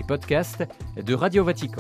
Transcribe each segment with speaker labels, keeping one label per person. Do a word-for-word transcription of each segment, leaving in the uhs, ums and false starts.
Speaker 1: podcasts de Radio Vatican.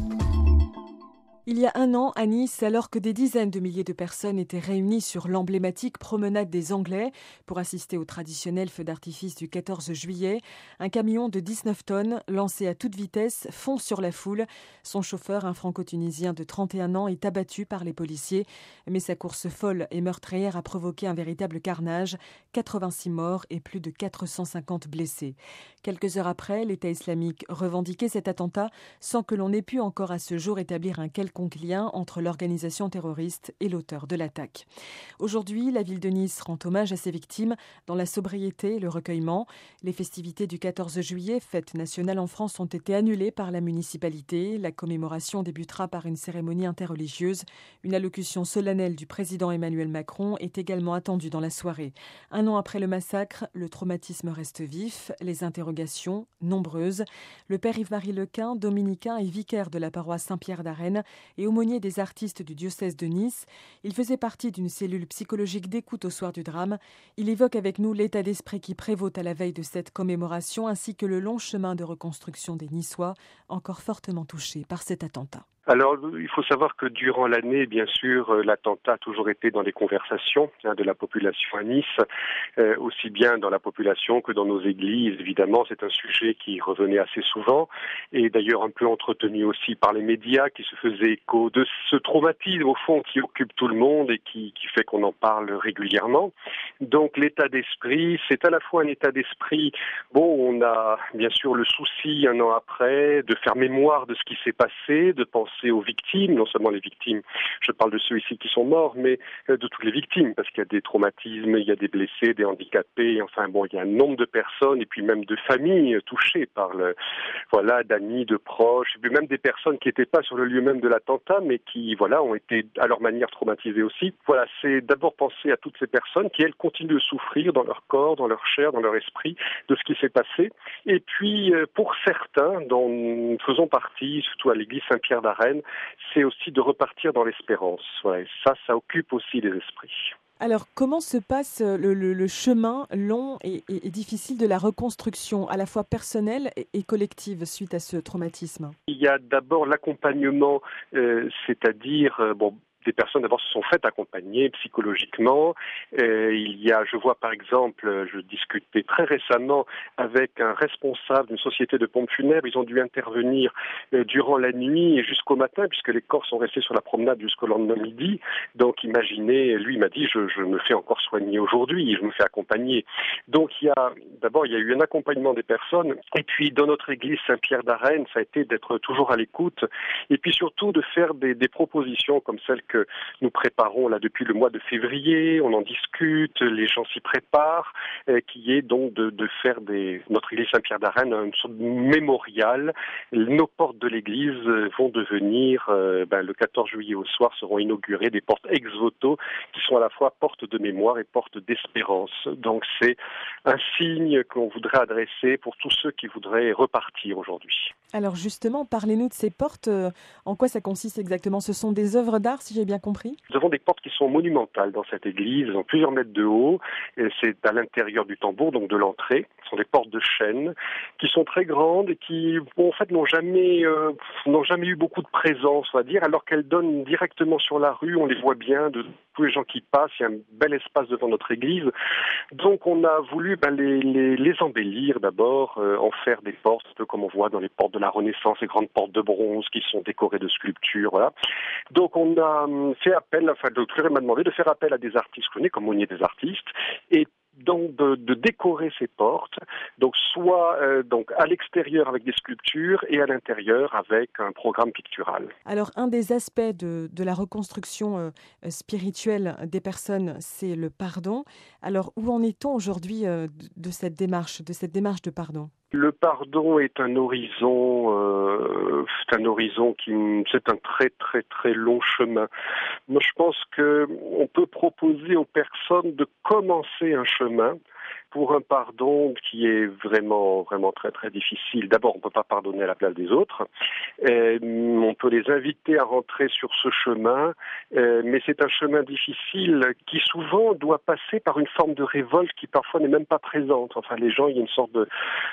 Speaker 2: Il y a un an, à Nice, alors que des dizaines de milliers de personnes étaient réunies sur l'emblématique promenade des Anglais pour assister au traditionnel feu d'artifice du quatorze juillet, un camion de dix-neuf tonnes, lancé à toute vitesse, fonce sur la foule. Son chauffeur, un franco-tunisien de trente et un ans, est abattu par les policiers. Mais sa course folle et meurtrière a provoqué un véritable carnage, quatre-vingt-six morts et plus de quatre cent cinquante blessés. Quelques heures après, l'État islamique revendiquait cet attentat sans que l'on ait pu encore à ce jour établir un quelconque lien entre l'organisation terroriste et l'auteur de l'attaque. Aujourd'hui, la ville de Nice rend hommage à ses victimes dans la sobriété et le recueillement. Les festivités du quatorze juillet, fête nationale en France, ont été annulées par la municipalité. La commémoration débutera par une cérémonie interreligieuse. Une allocution solennelle du président Emmanuel Macron est également attendue dans la soirée. Un an après le massacre, le traumatisme reste vif, les interrogations nombreuses. Le père Yves-Marie Lequin, dominicain et vicaire de la paroisse Saint-Pierre d'Arène, et aumônier des artistes du diocèse de Nice. Il faisait partie d'une cellule psychologique d'écoute au soir du drame. Il évoque avec nous l'état d'esprit qui prévaut à la veille de cette commémoration ainsi que le long chemin de reconstruction des Niçois, encore fortement touchés par cet attentat.
Speaker 3: Alors, il faut savoir que durant l'année, bien sûr, l'attentat a toujours été dans les conversations hein, de la population à Nice, euh, aussi bien dans la population que dans nos églises. Évidemment, c'est un sujet qui revenait assez souvent et d'ailleurs un peu entretenu aussi par les médias qui se faisaient écho de ce traumatisme, au fond, qui occupe tout le monde et qui, qui fait qu'on en parle régulièrement. Donc, l'état d'esprit, c'est à la fois un état d'esprit, bon, on a bien sûr le souci un an après de faire mémoire de ce qui s'est passé, de penser aux victimes, non seulement les victimes, je parle de ceux ici qui sont morts, mais de toutes les victimes, parce qu'il y a des traumatismes, il y a des blessés, des handicapés, enfin bon, il y a un nombre de personnes et puis même de familles touchées par le, voilà, d'amis, de proches, et puis même des personnes qui n'étaient pas sur le lieu même de l'attentat, mais qui, voilà, ont été à leur manière traumatisées aussi. Voilà, c'est d'abord penser à toutes ces personnes qui, elles, continuent de souffrir dans leur corps, dans leur chair, dans leur esprit, de ce qui s'est passé. Et puis, pour certains, dont nous faisons partie, surtout à l'église Saint-Pierre d'Arène, c'est aussi de repartir dans l'espérance. Ouais, ça, ça occupe aussi les esprits.
Speaker 2: Alors, comment se passe le, le, le chemin long et, et, et difficile de la reconstruction, à la fois personnelle et, et collective, suite à ce traumatisme ?
Speaker 3: Il y a d'abord l'accompagnement, euh, c'est-à-dire, euh, bon, des personnes d'abord se sont faites accompagner psychologiquement. Euh, il y a, je vois par exemple, je discutais très récemment avec un responsable d'une société de pompes funèbres. Ils ont dû intervenir euh, durant la nuit et jusqu'au matin, puisque les corps sont restés sur la promenade jusqu'au lendemain midi. Donc imaginez, lui m'a dit, je, je me fais encore soigner aujourd'hui, je me fais accompagner. Donc il y a, d'abord il y a eu un accompagnement des personnes. Et puis dans notre église Saint-Pierre d'Arène, ça a été d'être toujours à l'écoute. Et puis surtout de faire des, des propositions comme celles que que nous préparons là depuis le mois de février, on en discute, les gens s'y préparent, euh, qui est donc de, de faire des notre église Saint-Pierre d'Arène une sorte de mémorial. Nos portes de l'église vont devenir, euh, ben, le quatorze juillet au soir seront inaugurées des portes ex voto qui sont à la fois portes de mémoire et portes d'espérance. Donc c'est un signe qu'on voudrait adresser pour tous ceux qui voudraient repartir aujourd'hui.
Speaker 2: Alors justement, parlez-nous de ces portes. En quoi ça consiste exactement ? Ce sont des œuvres d'art, si j'ai bien compris ?
Speaker 3: Nous avons des portes qui sont monumentales dans cette église, elles ont plusieurs mètres de haut, et c'est à l'intérieur du tambour, donc de l'entrée. Ce sont des portes de chêne qui sont très grandes et qui, bon, en fait, n'ont jamais, euh, n'ont jamais eu beaucoup de présence, on va dire, alors qu'elles donnent directement sur la rue, on les voit bien, de tous les gens qui passent, il y a un bel espace devant notre église. Donc on a voulu ben, les, les, les embellir d'abord, euh, en faire des portes, un peu comme on voit dans les portes de la Renaissance, les grandes portes de bronze qui sont décorées de sculptures, voilà. Donc on a fait appel, enfin le curé m'a demandé de faire appel à des artistes connus, comme on y est des artistes, et donc de, de décorer ces portes, donc soit euh, donc à l'extérieur avec des sculptures et à l'intérieur avec un programme pictural.
Speaker 2: Alors un des aspects de, de la reconstruction euh, spirituelle des personnes, c'est le pardon. Alors où en est-on aujourd'hui euh, de, de cette démarche, de cette démarche de pardon ?
Speaker 3: Le pardon est un horizon, euh, c'est un horizon qui, c'est un très très très long chemin. Moi, je pense que on peut proposer aux personnes de commencer un chemin pour un pardon qui est vraiment vraiment très très difficile. D'abord, on ne peut pas pardonner à la place des autres. Et on peut les inviter à rentrer sur ce chemin, mais c'est un chemin difficile qui souvent doit passer par une forme de révolte qui parfois n'est même pas présente. Enfin, les gens, il y a une sorte de,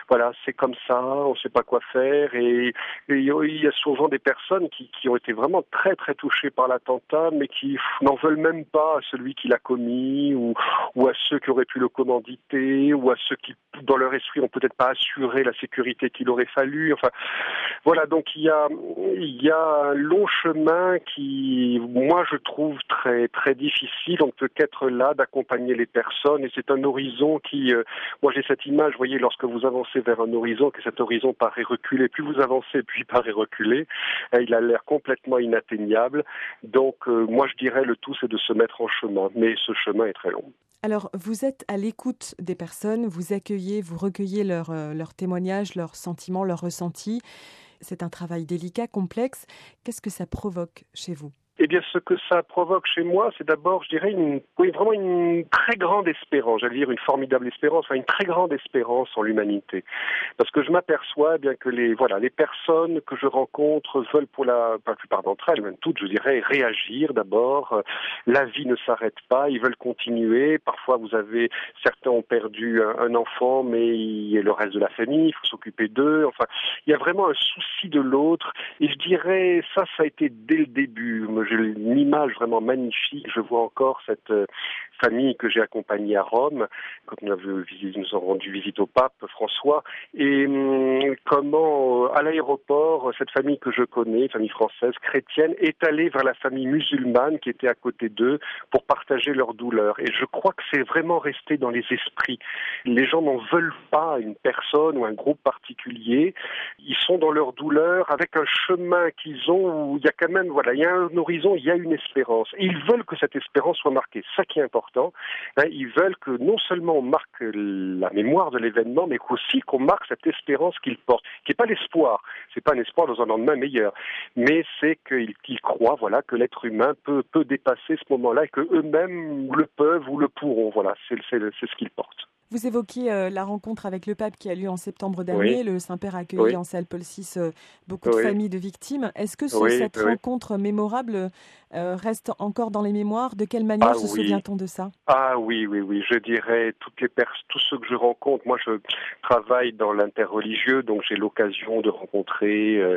Speaker 3: voilà, c'est comme ça, on ne sait pas quoi faire. Et, et il y a souvent des personnes qui, qui ont été vraiment très très touchées par l'attentat, mais qui n'en veulent même pas à celui qui l'a commis, ou, ou à ceux qui auraient pu le commanditer, ou à ceux qui, dans leur esprit, n'ont peut-être pas assuré la sécurité qu'il aurait fallu. Enfin, voilà, donc il y a, il y a un long chemin qui, moi, je trouve très très difficile. On ne peut qu'être là, d'accompagner les personnes, et c'est un horizon qui, euh, moi j'ai cette image, vous voyez, lorsque vous avancez vers un horizon, que cet horizon paraît reculer, plus vous avancez, plus il paraît reculer, et il a l'air complètement inatteignable. Donc euh, moi je dirais le tout c'est de se mettre en chemin, mais ce chemin est très long.
Speaker 2: Alors, vous êtes à l'écoute des personnes, vous accueillez, vous recueillez leurs euh, leurs témoignages, leurs sentiments, leurs ressentis. C'est un travail délicat, complexe. Qu'est-ce que ça provoque chez vous ?
Speaker 3: Eh bien, ce que ça provoque chez moi, c'est d'abord, je dirais, une, oui, vraiment une très grande espérance, j'allais dire une formidable espérance, enfin une très grande espérance en l'humanité. Parce que je m'aperçois bien que les, voilà, les personnes que je rencontre veulent pour la, pour la plupart d'entre elles, même toutes, je dirais, réagir d'abord. La vie ne s'arrête pas, ils veulent continuer. Parfois, vous avez, certains ont perdu un, un enfant, mais il y a le reste de la famille, il faut s'occuper d'eux. Enfin, il y a vraiment un souci de l'autre. Et je dirais, ça, ça a été dès le début. J'ai une image vraiment magnifique. Je vois encore cette euh, famille que j'ai accompagnée à Rome, quand nous avons, nous avons rendu visite au pape François, et hum, comment, euh, à l'aéroport, cette famille que je connais, famille française, chrétienne, est allée vers la famille musulmane qui était à côté d'eux pour partager leur douleur. Et je crois que c'est vraiment resté dans les esprits. Les gens n'en veulent pas à une personne ou un groupe particulier. Ils sont dans leur douleur avec un chemin qu'ils ont où il y a quand même, voilà, il y a un horizon, il y a une espérance. Et ils veulent que cette espérance soit marquée. Ça qui est important. Hein, ils veulent que non seulement on marque la mémoire de l'événement, mais aussi qu'on marque cette espérance qu'ils portent, qui n'est pas l'espoir. C'est pas un espoir dans un lendemain meilleur, mais c'est qu'ils, qu'ils croient, voilà, que l'être humain peut peut dépasser ce moment-là et que eux-mêmes le peuvent ou le pourront. Voilà, c'est c'est, c'est ce qu'ils portent.
Speaker 2: Vous évoquiez euh, la rencontre avec le pape qui a lieu en septembre dernier.
Speaker 3: Oui.
Speaker 2: Le Saint-Père a accueilli
Speaker 3: Oui.
Speaker 2: en salle Paul six euh, beaucoup de
Speaker 3: Oui.
Speaker 2: familles de victimes. Est-ce que ce,
Speaker 3: Oui,
Speaker 2: cette
Speaker 3: oui.
Speaker 2: rencontre mémorable euh, reste encore dans les mémoires ? De quelle manière
Speaker 3: Ah
Speaker 2: se
Speaker 3: oui.
Speaker 2: souvient-on de ça ?
Speaker 3: Ah oui, oui, oui. Je dirais toutes les pers- tous ceux que je rencontre. Moi, je travaille dans l'interreligieux, donc j'ai l'occasion de rencontrer euh,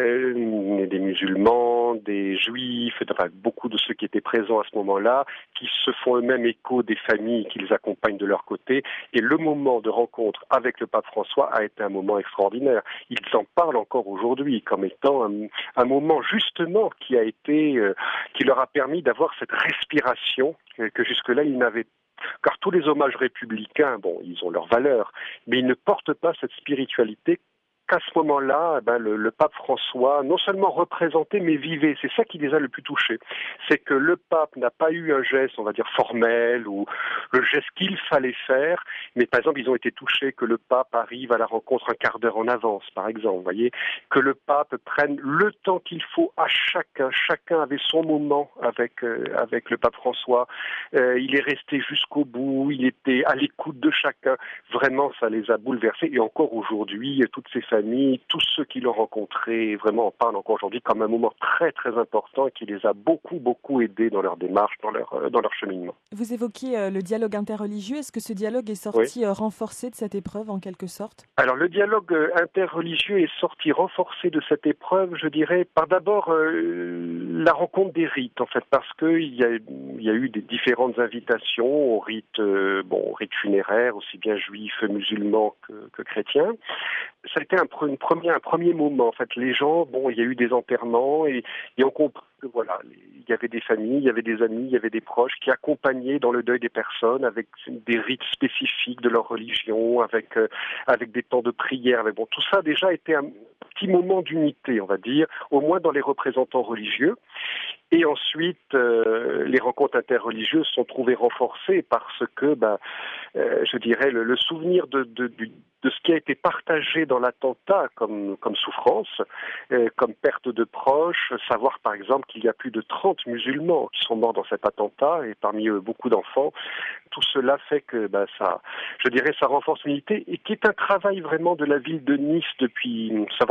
Speaker 3: euh, des musulmans, des juifs, enfin beaucoup de ceux qui étaient présents à ce moment-là, qui se font eux-mêmes écho des familles qu'ils accompagnent de leur côté. Et le moment de rencontre avec le pape François a été un moment extraordinaire. Ils en parlent encore aujourd'hui comme étant un, un moment justement qui a été, euh, qui leur a permis d'avoir cette respiration que, que jusque-là ils n'avaient. Car tous les hommages républicains, bon, ils ont leur valeur, mais ils ne portent pas cette spiritualité qu'à ce moment-là, eh ben, le, le pape François, non seulement représentait, mais vivait. C'est ça qui les a le plus touchés. C'est que le pape n'a pas eu un geste, on va dire, formel, ou le geste qu'il fallait faire, mais par exemple, ils ont été touchés que le pape arrive à la rencontre un quart d'heure en avance, par exemple, vous voyez, que le pape prenne le temps qu'il faut à chacun. Chacun avait son moment avec, euh, avec le pape François. Euh, il est resté jusqu'au bout, il était à l'écoute de chacun. Vraiment, ça les a bouleversés. Et encore aujourd'hui, toutes ces familles, tous ceux qui l'ont rencontré, vraiment en parlent encore aujourd'hui comme un moment très très important qui les a beaucoup beaucoup aidés dans leur démarche, dans leur, euh, dans leur cheminement.
Speaker 2: Vous évoquiez euh, le dialogue interreligieux. Est-ce que ce dialogue est sorti
Speaker 3: Oui.
Speaker 2: euh, renforcé de cette épreuve en quelque sorte ?
Speaker 3: Alors le dialogue euh, interreligieux est sorti renforcé de cette épreuve, je dirais, par d'abord euh, la rencontre des rites, en fait, parce que il y a, il y a eu des différentes invitations aux rites, euh, bon, aux rites funéraires, aussi bien juifs, musulmans que, que chrétiens. Ça a été un, une première, un premier moment. En fait, les gens, bon, il y a eu des enterrements et, et on comprend que voilà, il y avait des familles, il y avait des amis, il y avait des proches qui accompagnaient dans le deuil des personnes avec des rites spécifiques de leur religion, avec euh, avec des temps de prière. Mais bon, tout ça a déjà été un petit moment d'unité, on va dire, au moins dans les représentants religieux. Et ensuite, euh, les rencontres interreligieuses sont trouvées renforcées parce que, ben, euh, je dirais, le, le souvenir de, de, de, de ce qui a été partagé dans l'attentat comme, comme souffrance, euh, comme perte de proches, savoir par exemple qu'il y a plus de trente musulmans qui sont morts dans cet attentat et parmi eux beaucoup d'enfants. Tout cela fait que ben, ça, je dirais, ça renforce l'unité et qui est un travail vraiment de la ville de Nice depuis savoir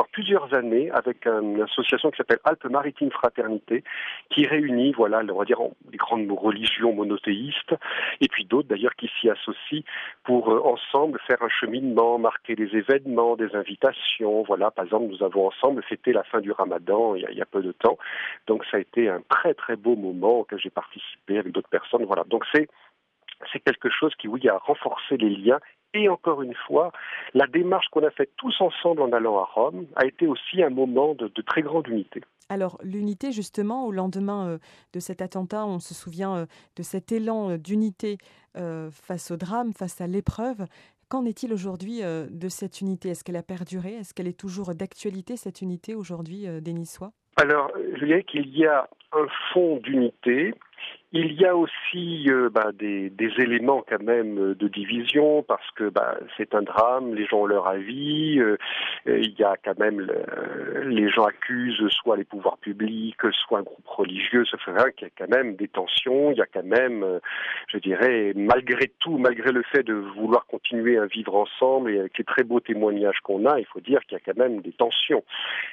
Speaker 3: plusieurs années avec une association qui s'appelle Alpes-Maritimes Fraternité, qui réunit, voilà, on va dire, les grandes religions monothéistes, et puis d'autres d'ailleurs qui s'y associent pour euh, ensemble faire un cheminement, marquer des événements, des invitations. Voilà, par exemple, nous avons ensemble fêté la fin du Ramadan il y a, il y a peu de temps. Donc ça a été un très très beau moment auquel j'ai participé avec d'autres personnes. Voilà, donc c'est c'est quelque chose qui, oui, a renforcé les liens. Et encore une fois, la démarche qu'on a faite tous ensemble en allant à Rome a été aussi un moment de, de très grande unité.
Speaker 2: Alors, l'unité, justement, au lendemain euh, de cet attentat, on se souvient euh, de cet élan euh, d'unité euh, face au drame, face à l'épreuve. Qu'en est-il aujourd'hui euh, de cette unité ? Est-ce qu'elle a perduré ? Est-ce qu'elle est toujours d'actualité, cette unité, aujourd'hui, euh, des Niçois ?
Speaker 3: Alors, je dirais qu'il y a un fond d'unité. Il y a aussi euh, bah, des, des éléments quand même de division parce que bah, c'est un drame, les gens ont leur avis, euh, il y a quand même, le, les gens accusent soit les pouvoirs publics, soit un groupe religieux, ça fait rien qu'il y a quand même des tensions, il y a quand même, euh, je dirais, malgré tout, malgré le fait de vouloir continuer à vivre ensemble et avec les très beaux témoignages qu'on a, il faut dire qu'il y a quand même des tensions.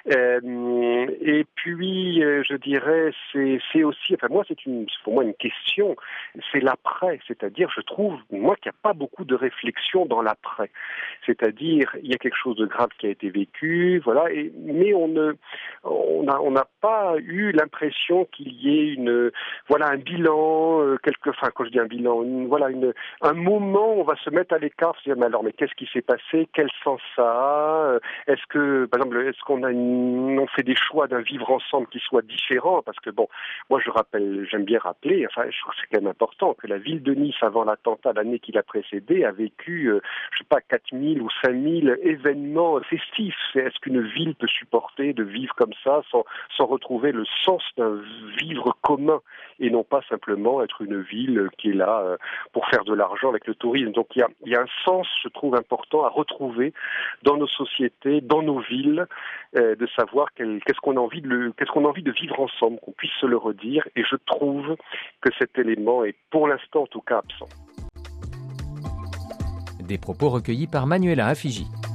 Speaker 3: Euh, et puis, euh, je dirais, c'est, c'est aussi, enfin moi c'est une, pour moi une question, c'est l'après, c'est-à-dire je trouve, moi, qu'il n'y a pas beaucoup de réflexion dans l'après, c'est-à-dire il y a quelque chose de grave qui a été vécu, voilà, et, mais on ne, on n'a on n'a pas eu l'impression qu'il y ait une, voilà, un bilan, euh, quelque, enfin quand je dis un bilan, une, voilà, une, un moment où on va se mettre à l'écart, se dire mais alors mais qu'est-ce qui s'est passé, quel sens ça a, est-ce que, par exemple, est-ce qu'on a une, on fait des choix d'un vivre ensemble qui soit différent, parce que bon, moi je rappelle, j'aime bien rappeler, enfin je trouve que c'est quand même important que la ville de Nice, avant l'attentat l'année qui l'a précédé, a vécu, euh, je sais pas, quatre mille ou cinq mille événements festifs. C'est, est-ce qu'une ville peut supporter de vivre comme ça sans, sans retrouver le sens d'un vivre commun et non pas simplement être une ville qui est là euh, pour faire de l'argent avec le tourisme. Donc il y a, il y a un sens, je trouve, important à retrouver dans nos sociétés, dans nos villes, euh, de savoir quel, qu'est-ce qu'on a envie de le, qu'est-ce qu'on a envie de vivre ensemble, qu'on puisse se le redire. Et je trouve que cet élément est, pour l'instant en tout cas, absent.
Speaker 1: Des propos recueillis par Manuela Afigi.